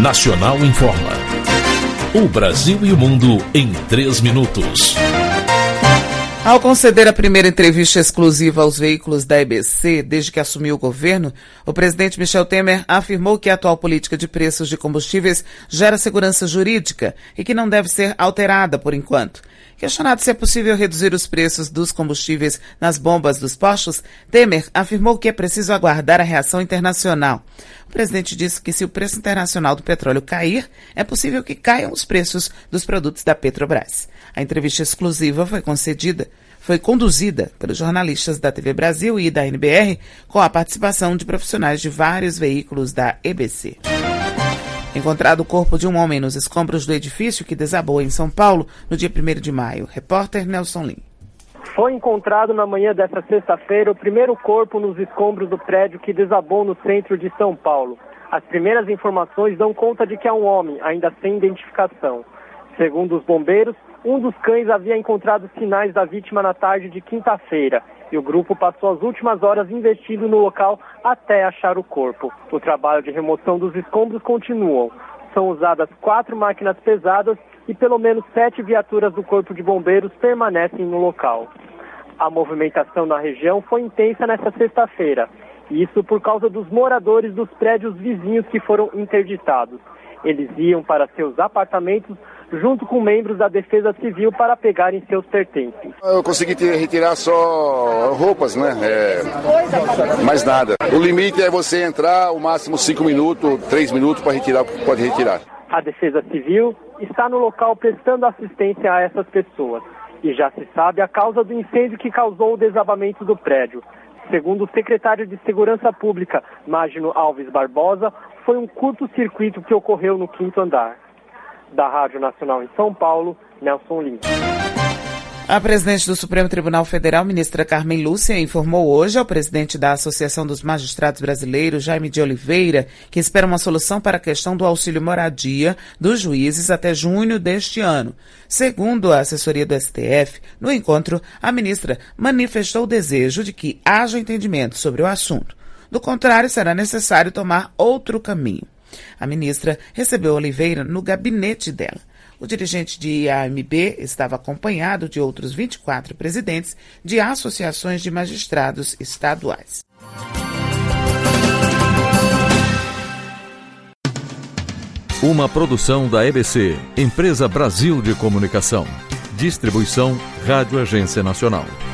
Nacional Informa. O Brasil e o mundo em 3 minutos. Ao conceder a primeira entrevista exclusiva aos veículos da EBC desde que assumiu o governo, o presidente Michel Temer afirmou que a atual política de preços de combustíveis gera segurança jurídica e que não deve ser alterada por enquanto. Questionado se é possível reduzir os preços dos combustíveis nas bombas dos postos, Temer afirmou que é preciso aguardar a reação internacional. O presidente disse que se o preço internacional do petróleo cair, é possível que caiam os preços dos produtos da Petrobras. A entrevista exclusiva foi conduzida pelos jornalistas da TV Brasil e da NBR, com a participação de profissionais de vários veículos da EBC. Encontrado o corpo de um homem nos escombros do edifício que desabou em São Paulo no dia 1º de maio. Repórter Nelson Lim. Foi encontrado na manhã desta sexta-feira o primeiro corpo nos escombros do prédio que desabou no centro de São Paulo. As primeiras informações dão conta de que é um homem, ainda sem identificação. Segundo os bombeiros, um dos cães havia encontrado sinais da vítima na tarde de quinta-feira e o grupo passou as últimas horas investindo no local até achar o corpo. O trabalho de remoção dos escombros continua. São usadas 4 máquinas pesadas e pelo menos 7 viaturas do Corpo de Bombeiros permanecem no local. A movimentação na região foi intensa nesta sexta-feira, isso por causa dos moradores dos prédios vizinhos que foram interditados. Eles iam para seus apartamentos junto com membros da Defesa Civil para pegarem seus pertences. Eu consegui retirar só roupas, né? Mais nada. O limite é você entrar o máximo 5 minutos, 3 minutos para retirar o que pode retirar. A Defesa Civil está no local prestando assistência a essas pessoas. E já se sabe a causa do incêndio que causou o desabamento do prédio. Segundo o secretário de Segurança Pública, Mágino Alves Barbosa, foi um curto-circuito que ocorreu no 5º andar. Da Rádio Nacional em São Paulo, Nelson Lima. A presidente do Supremo Tribunal Federal, ministra Carmen Lúcia, informou hoje ao presidente da Associação dos Magistrados Brasileiros, Jaime de Oliveira, que espera uma solução para a questão do auxílio moradia dos juízes até junho deste ano. Segundo a assessoria do STF, no encontro, a ministra manifestou o desejo de que haja entendimento sobre o assunto. Do contrário, será necessário tomar outro caminho. A ministra recebeu Oliveira no gabinete dela. O dirigente de AMB estava acompanhado de outros 24 presidentes de associações de magistrados estaduais. Uma produção da EBC, Empresa Brasil de Comunicação. Distribuição Rádio Agência Nacional.